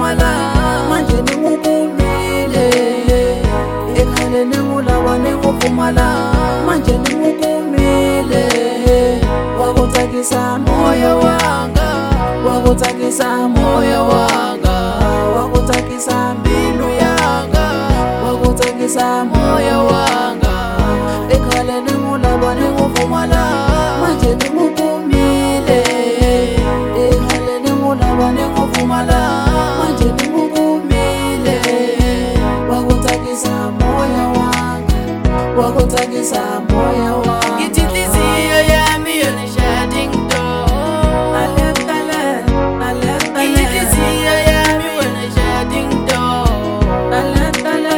ngopfumala manje ni ngukumile ekhale ni ngulava ni ngopfumala manje ni ngukumile wakutsakisa moya wanga wakutsakisa moya wanga wakutsakisa mbilu yanga wakutsakisa moya wanga ekhale ni ngulava ni ngopfumala manje ni ngukumile ekhale ni ngulava ni ngopfumala manje ni ngukumile wakutsakisa moya wanga wakutsakisa moya wanga ngithi inhliziyo yami yona shading door nalethale ngithi inhliziyo yami yona shading door nalethale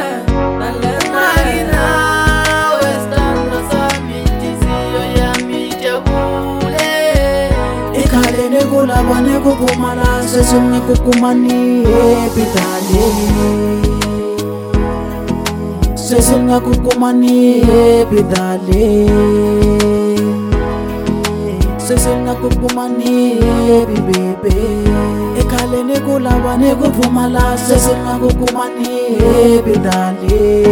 marinawe stando sami inhliziyo yami jabule ekhale nikulava nikuphumala sesingikukumani ebidale sesingakukumani ebidale sesingakukumani ebibebe ekhale nikulava nikuphumala sesingakukumani ebidale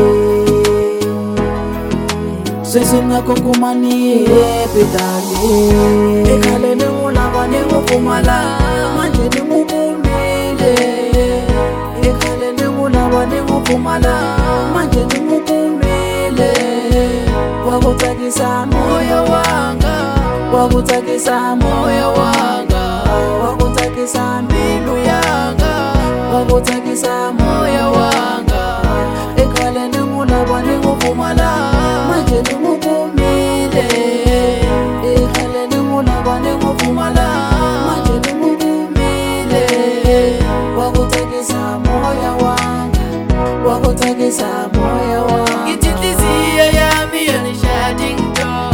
sesingakukumani ebidale ekhale nikulava nikuphumala manje ningukumile ekhale nikulava nikuphumala manje ningukumile wakutsakisa moya wanga wakutsakisa moya wanga wakutsakisa mbilu yanga wakutsakisa moya wanga ekhale ningulava ningupfumala manje ningukumile ekhale ningulava ningupfumala manje ningukumile wakutsakisa moya wanga wakutsakisa moya wanga ngithi inhliziyo yami yona shading door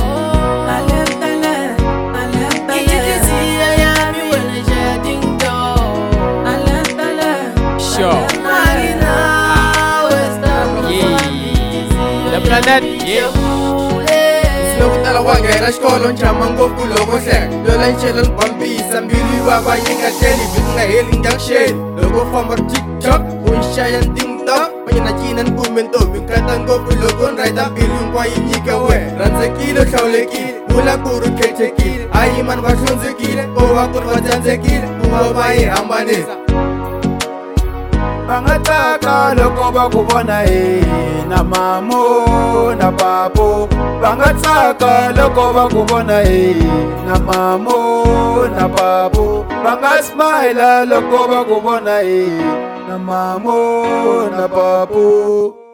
Lokutala wangena xikolo nchama ngopfu loko hleka lola nchela ni bambisa mbilu yiwava yi nga tleli viti nga heli njakxeni loko famba tiktok u nxaya ntingtok manye na cina ni kume ntombi nkata ngopfu loko ni rayita mbilu hinkwayo yi nyika we rhandzekile u hlawulekile vula ku ri khethekile a yimani va hlundzukile ko va ku ri va tsandzekile ku va va yi hambanisa va nga tsaka loko va ku vona na mamo na papo va nga tsaka loko va ku vona na mamo na papo va nga smile loko va ku vona na mamo na papo